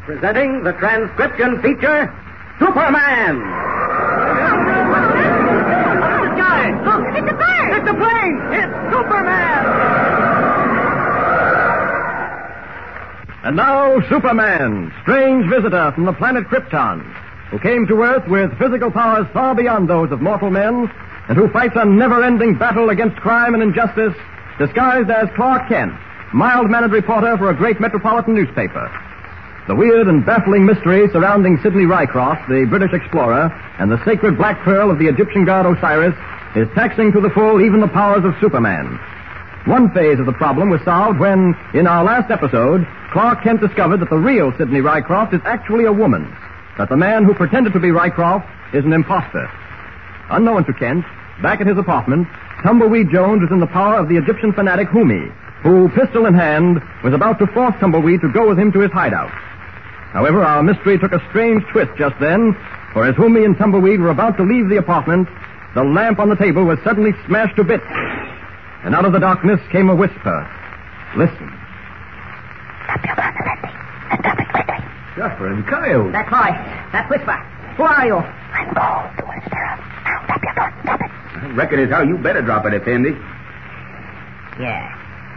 Presenting the transcription feature, Superman! Guys, look! It's a bird! It's a plane! It's Superman! And now, Superman, strange visitor from the planet Krypton, who came to Earth with physical powers far beyond those of mortal men, and who fights a never-ending battle against crime and injustice, disguised as Clark Kent, mild-mannered reporter for a great metropolitan newspaper. The weird and baffling mystery surrounding Sidney Rycroft, the British explorer, and the sacred black pearl of the Egyptian god Osiris is taxing to the full even the powers of Superman. One phase of the problem was solved when, in our last episode, Clark Kent discovered that the real Sidney Rycroft is actually a woman, that the man who pretended to be Rycroft is an imposter. Unknown to Kent, back at his apartment, Tumbleweed Jones was in the power of the Egyptian fanatic Humi, who, pistol in hand, was about to force Tumbleweed to go with him to his hideout. However, our mystery took a strange twist just then, for as Humi and Tumbleweed were about to leave the apartment, the lamp on the table was suddenly smashed to bits. And out of the darkness came a whisper. Listen. Stop your gun, Andy, and stop it quickly. Duffer and Coyote. That voice, that whisper. Who are you? I'm called the Whisperer. Now stop your gun, stop it. I reckon it's how you better drop it, Effendi. Yeah.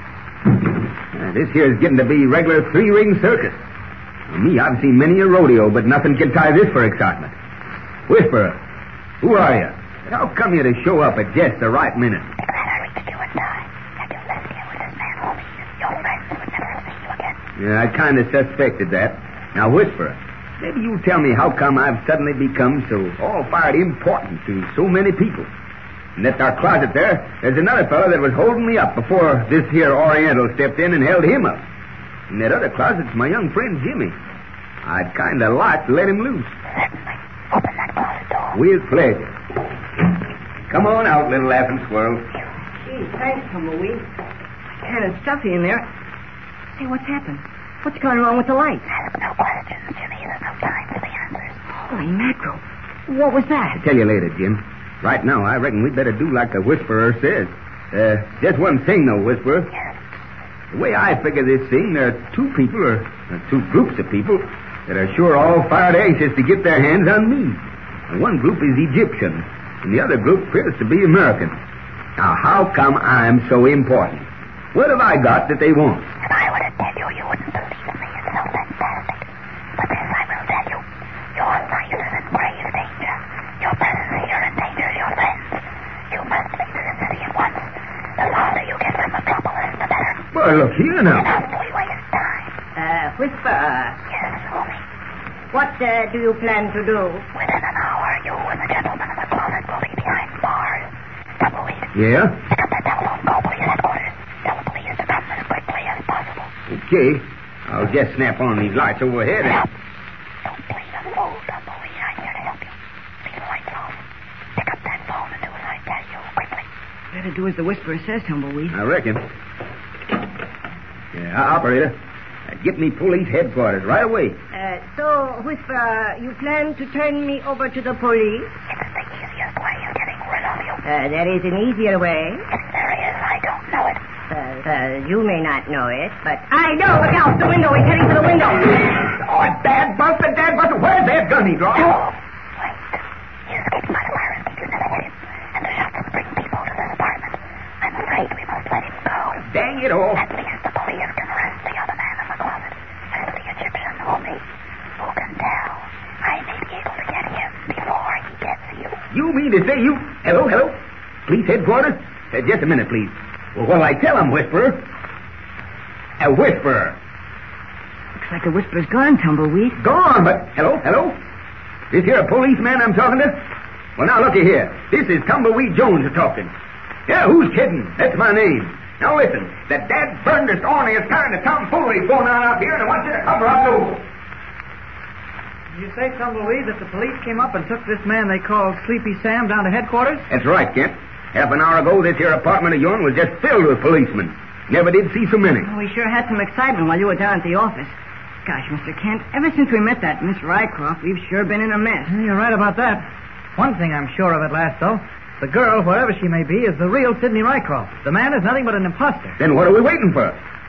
This here's getting to be regular three-ring circus. Me, I've seen many a rodeo, but nothing can tie this for excitement. Whisperer, who are you? How come you to show up at just the right minute? Glad I reached you in time. Had you left here with this man, Homie, your friends would never have seen you again. Yeah, I kind of suspected that. Now, Whisperer, maybe you tell me how come I've suddenly become so all-fired important to so many people. In that dark closet there's another fellow that was holding me up before this here Oriental stepped in and held him up. In that other closet's my young friend Jimmy. I'd kind of like to let him loose. Certainly. Open that closet door. With pleasure. Come on out, little laughing squirrel. Gee, thanks, Tumbleweed. Kind of stuffy in there. Say, what's happened? What's going wrong with the lights? Ask no questions, Jimmy. There's no time for the answers. Holy mackerel. What was that? I'll tell you later, Jim. Right now, I reckon we'd better do like the Whisperer says. Just one thing, though, Whisperer. Yes. The way I figure this thing, there are two people, or two groups of people, that are sure all fired anxious to get their hands on me. And one group is Egyptian, and the other group appears to be American. Now, how come I'm so important? What have I got that they want? If I were to tell you, you wouldn't believe in me. It's so fantastic. But this I will tell you. Your life is in grave danger. Your presence here endangers your friends. You must leave the city at once. The farther you get from Metropolis, the better. Well, look here now. Enough we waste time. Whisperer. Yes, Homie. What do you plan to do? Within an hour, you and the gentleman in the closet will be behind bars. Tumbleweed. Yeah? Pick up that telephone, call police headquarters. Tell the police to come as quickly as possible. Okay. I'll just snap on these lights overhead and... Don't play the fool, Tumbleweed. I'm here to help you. Leave the lights off. Pick up that phone and do as I tell you, quickly. Better do as the whisperer says, Tumbleweed. I reckon. Yeah, operator. Get me police headquarters right away. So, Whisperer, you plan to turn me over to the police? It's the easiest way of getting rid of you. There is an easier way. If there is, I don't know it. You may not know it, but I know. Look out, the window. He's heading to the window. Oh, Dad Buster, Dad Buster. Where's that gun he dropped? No. Wait. He escaped by the fire escape. You never hit him. And the shots will bring people to this apartment. I'm afraid we must let him go. Dang it all. At least the police can arrest the other man in the closet. And the Egyptian Homie. Who can tell? I may be able to get him before he gets you. You mean to say you... Hello? Police headquarters? Just a minute, please. Well, what'll I tell him, Whisperer? A Whisperer. Looks like the whisperer's gone, Tumbleweed. Gone, but... Hello? This here a policeman I'm talking to? Well, now, looky here. This is Tumbleweed Jones talking. Yeah, who's kidding? That's my name. Now, listen. The dad-burnedest, orneryest kind of tomfoolery going on out here, and I want you to cover up those. Did you say, Tumbleweed, that the police came up and took this man they called Sleepy Sam down to headquarters? That's right, Kent. Half an hour ago, this here apartment of yourn was just filled with policemen. Never did see so many. We sure had some excitement while you were down at the office. Gosh, Mr. Kent, ever since we met that Miss Rycroft, we've sure been in a mess. You're right about that. One thing I'm sure of at last, though. The girl, wherever she may be, is the real Sidney Rycroft. The man is nothing but an imposter. Then what are we waiting for?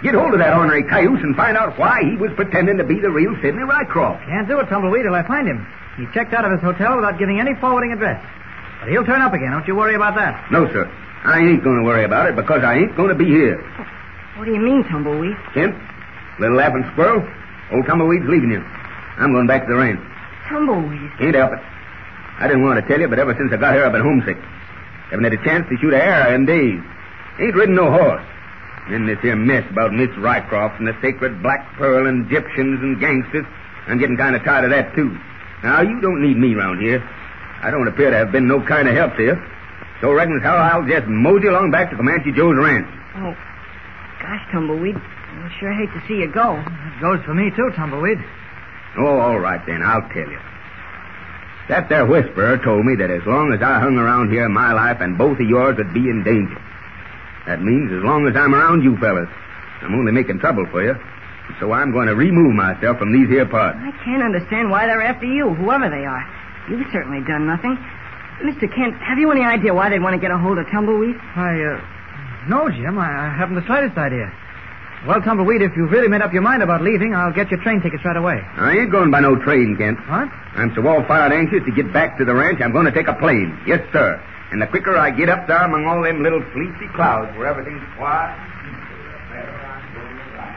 Get hold of that ornery cayuse and find out why he was pretending to be the real Sidney Rycroft. Can't do it, Tumbleweed, till I find him. He checked out of his hotel without giving any forwarding address. But he'll turn up again. Don't you worry about that. No, sir. I ain't going to worry about it because I ain't going to be here. What do you mean, Tumbleweed? Kent, little laughing squirrel, old Tumbleweed's leaving you. I'm going back to the ranch. Tumbleweed? Can't help it. I didn't want to tell you, but ever since I got here, I've been homesick. Haven't had a chance to shoot a hare in days. Ain't ridden no horse. Then this here mess about Miss Rycroft and the sacred Black Pearl and Egyptians and gangsters. I'm getting kind of tired of that, too. Now, you don't need me around here. I don't appear to have been no kind of help to you. So reckon as how I'll just mosey along back to Comanche Joe's ranch. Oh, gosh, Tumbleweed. I sure hate to see you go. It goes for me, too, Tumbleweed. Oh, all right, then. I'll tell you. That there whisperer told me that as long as I hung around here, my life and both of yours would be in danger. That means as long as I'm around you fellas, I'm only making trouble for you. So I'm going to remove myself from these here parts. I can't understand why they're after you, whoever they are. You've certainly done nothing. Mr. Kent, have you any idea why they'd want to get a hold of Tumbleweed? No, Jim. I haven't the slightest idea. Well, Tumbleweed, if you've really made up your mind about leaving, I'll get your train tickets right away. I ain't going by no train, Kent. What? I'm so all-fired anxious to get back to the ranch, I'm going to take a plane. Yes, sir. And the quicker I get up there among all them little fleecy clouds where everything's quiet, the better I'm going to ride.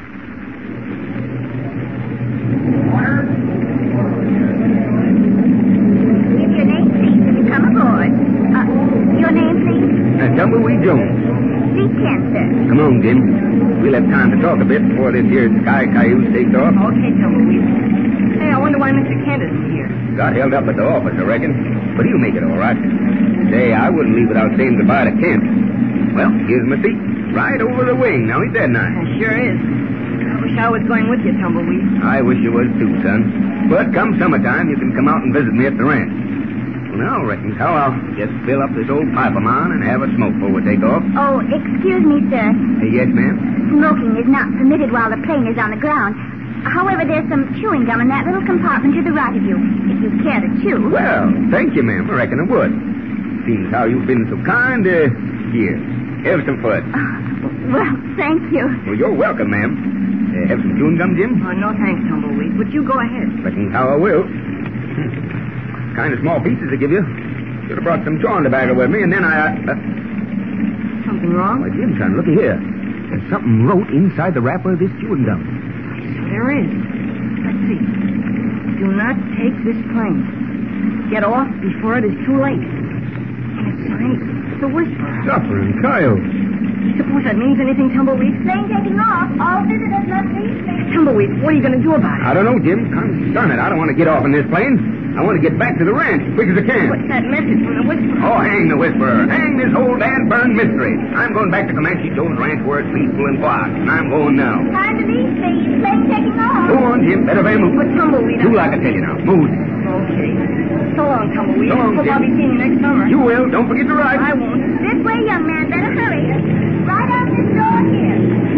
Give your name, please, when you come aboard. Your name, please? Tumbleweed Jones. Street Kent, sir. Come on, Jim. We'll have time to talk a bit before this here sky cayuse takes off. Okay, Tumbleweed. Hey, I wonder why Mr. Kent isn't here. Got held up at the office, I reckon. But he'll make it all right. Say, I wouldn't leave without saying goodbye to Kent. Well, here's my seat. Right over the wing. Now, ain't that nice? It sure is. I wish I was going with you, Tumbleweed. I wish you was too, son. But come summertime, you can come out and visit me at the ranch. Well, now, reckons how I'll just fill up this old pipe of mine and have a smoke before we take off. Oh, excuse me, sir. Yes, ma'am? Smoking is not permitted while the plane is on the ground. However, there's some chewing gum in that little compartment to the right of you, if you care to chew. Well, thank you, ma'am. I reckon I would. Seems how you've been so kind. Here, have some fun. Well, thank you. Well, you're welcome, ma'am. Have some chewing gum, Jim? Oh, no thanks, Tumbleweed. But you go ahead. Reckon how I will. Kind of small pieces to give you. Should have brought some chewing tobacco with me, and then Something wrong? Why, Jim, son, looky here. There's something wrote inside the wrapper of this chewing gum. There is. Let's see. Do not take this plane. Get off before it is too late. And it's signed The Whisperer. Suffering coyote. Suppose that means anything, Tumbleweed? Plane taking off. All visitors must leave. Tumbleweed, what are you going to do about it? I don't know, Jim. Darn it, I don't want to get off in this plane. I want to get back to the ranch as quick as I can. What's that message from The Whisperer? Oh, hang the Whisperer. Hang this whole damn burned mystery. I'm going back to Comanche Joe's ranch where it's peaceful and quiet. And I'm going now. Time to leave, please. Plane taking off. Go on, Jim. Better very move. But Tumbleweed... Do like I tell you now. Move. Okay. So long, Tumbleweed. So long, Hope Jim. I'll be seeing you next summer. You will. Don't forget to ride. I won't. This way, young man. Better hurry. Right out this door here.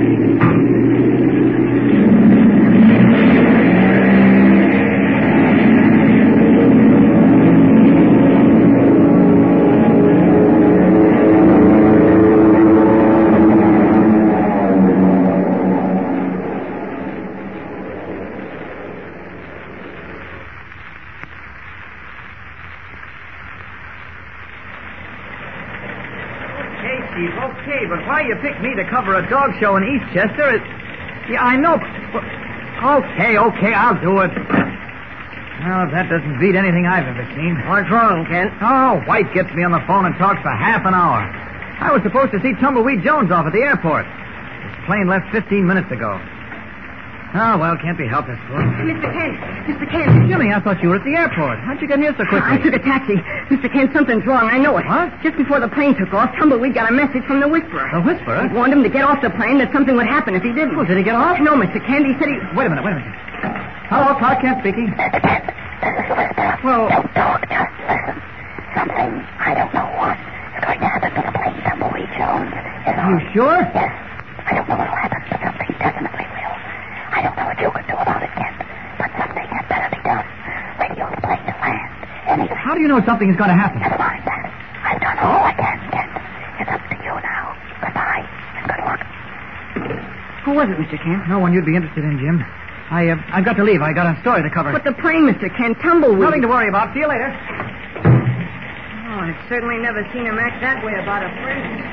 Okay, but why you picked me to cover a dog show in Eastchester? Yeah, I know. But... Okay, I'll do it. Well, that doesn't beat anything I've ever seen. What's wrong, Kent? Oh, White gets me on the phone and talks for half an hour. I was supposed to see Tumbleweed Jones off at the airport. His plane left 15 minutes ago. Oh, well, can't be helped, I suppose. Mr. Kent. Jimmy, I thought you were at the airport. How'd you get here so quickly? I took a taxi. Mr. Kent, something's wrong. I know it. What? Just before the plane took off, Tumbleweed got a message from the Whisperer. The Whisperer? He warned him to get off the plane, that something would happen if he didn't. Oh, did he get off? No, Mr. Kent. He said he... Wait a minute. Hello, Clark Kent speaking. Well... Don't talk, just listen. Something, I don't know what, is going to happen to the plane, Tumbleweed Jones. You sure? Yes. I don't know what'll happen, but something definitely will. I don't know what you can do about it, Kent, but something had better be done. Radio the plane to land. Anything. How do you know something is going to happen? Never mind that. I've done all I can, Kent. It's up to you now. Goodbye, and good luck. Who was it, Mr. Kent? No one you'd be interested in, Jim. I've got to leave. I got a story to cover. But the plane, Mr. Kent, tumbleweed. Nothing to worry about. See you later. Oh, I've certainly never seen him act that way about a friend.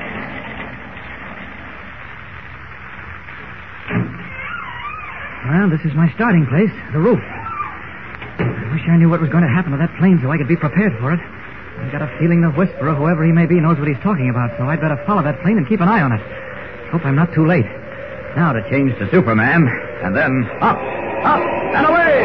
Well, this is my starting place, the roof. I wish I knew what was going to happen to that plane so I could be prepared for it. I've got a feeling the Whisperer, whoever he may be, knows what he's talking about, so I'd better follow that plane and keep an eye on it. Hope I'm not too late. Now to change to Superman, and then up, and away!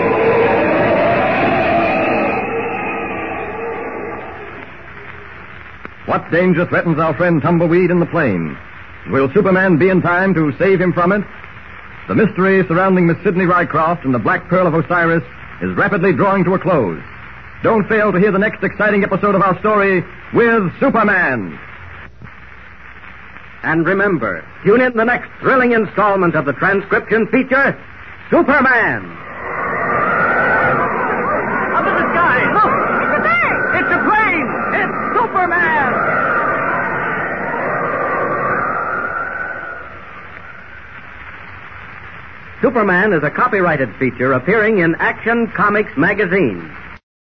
What danger threatens our friend Tumbleweed in the plane? Will Superman be in time to save him from it? The mystery surrounding Miss Sidney Rycroft and the Black Pearl of Osiris is rapidly drawing to a close. Don't fail to hear the next exciting episode of our story with Superman. And remember, tune in the next thrilling installment of the transcription feature, Superman. Up in the sky! Look! It's a plane! It's a plane! It's Superman! Superman is a copyrighted feature appearing in Action Comics magazine.